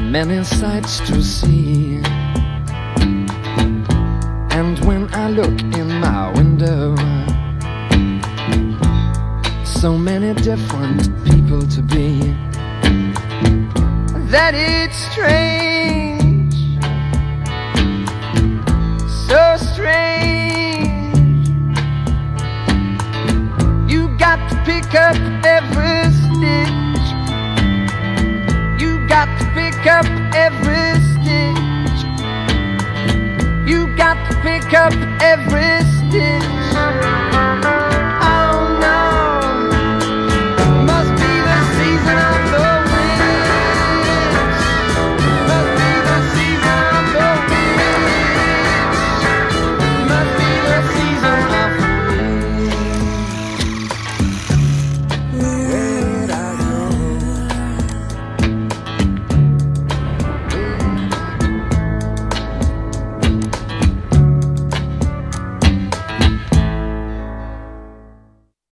many sights to see. And when I look in my window, so many different people to be, that it's strange, so strange. You got to pick up every stitch, you got to pick up every stitch, you got to pick up every stitch.